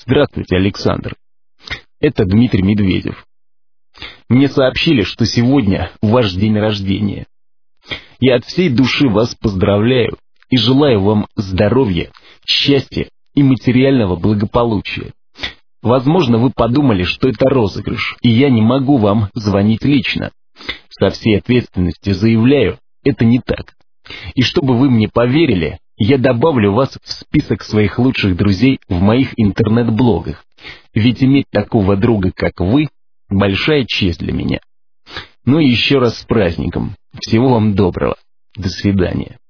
Здравствуйте, Александр. Это Дмитрий Медведев. Мне сообщили, что сегодня ваш день рождения. Я от всей души вас поздравляю и желаю вам здоровья, счастья и материального благополучия. Возможно, вы подумали, что это розыгрыш, и я не могу вам звонить лично. Со всей ответственностью заявляю, это не так. И чтобы вы мне поверили, я добавлю вас в список своих лучших друзей в моих интернет-блогах. Ведь иметь такого друга, как вы, большая честь для меня. Ну и еще раз с праздником. Всего вам доброго. До свидания.